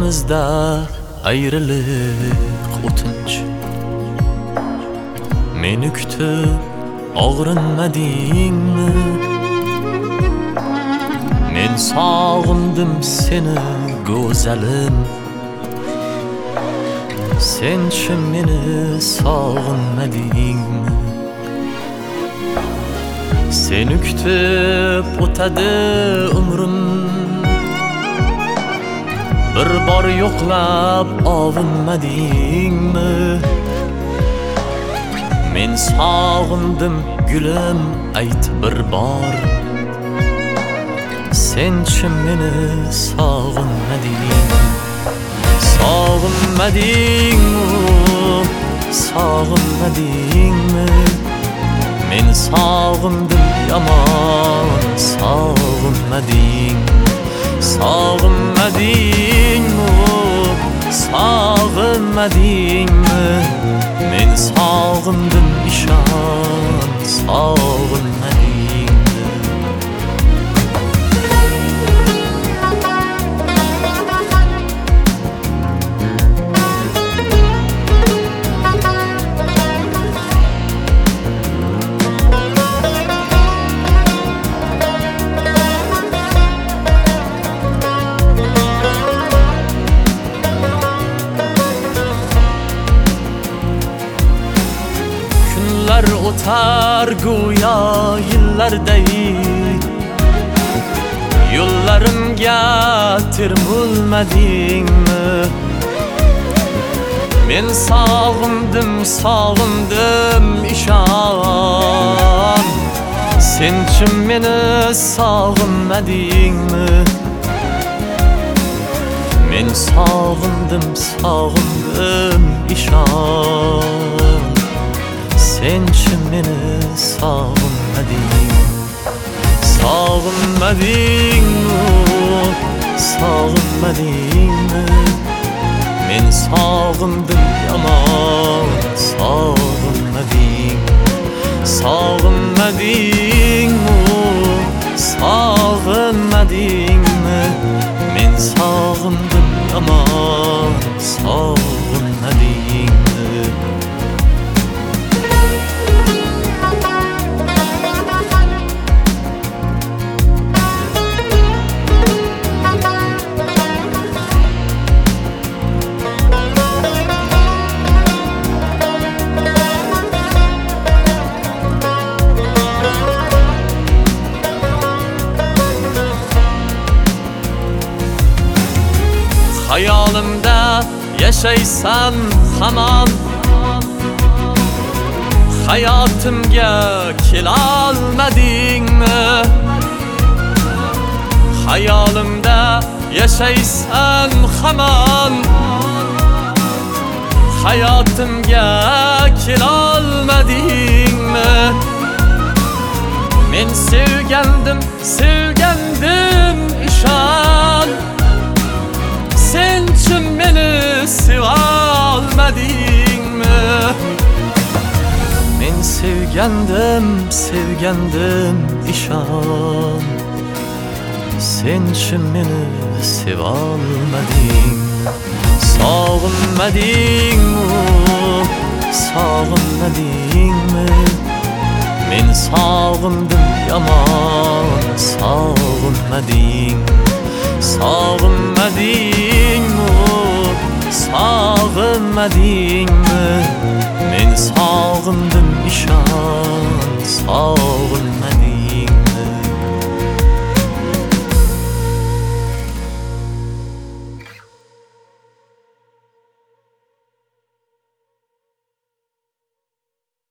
aramizda ayriliq o'tinch. Meni kutib og'rinmadingmi? Men sog'indim seni go'zalim. Senchi meni sog'inmadingmi? Seni kutib o'tadi umrim, bir bor yo'qlab ovunmadingmi? Men sog'indim gulim, ayt bir bor. Senchi meni sog'inmadingmi? Sog'inmadingmi? Sog'inmadingmi? Men sog'indim yomon, sog'inmadingmi? Sog'inmadingmi? Sog'inmadingmi? Men sog'indim ishon, sog'inmadingmi? O'tar go'yo yillarday, yo'llarimga termulmadingmi? Men sog'indim, sog'indim ishon. Senchi meni sog'inmadingmi? Men sog'indim, sog'indim ishon. Senchi meni sog'inmadingmi? Sog'inmadingmi? Sog'inmadingmi? Men sog'indim yomon, sog'inmadingmi? Sog'inmadingmi? Sog'inmadingmi? Men sog'indim yomon, sog'inmadingmi? Hayolimda yashaysan hamon, hayotimga kelolmadingmi? Hayolimda yashaysan hamon, hayotimga kelolmadingmi? Men sevgandim, sevgandim ishon. Senchi meni sevolmadingmi? Men sevgandim, sevgandim ishon. Senchi meni sevolmadingmi? Sog'inmadingmi? Sog'inmadingmi? Men sog'indim yomon, sog'inmadingmi? Sog'inmadingmi? Sog'inmadingmi? Men sog'indim ishon, sog'inmadingmi?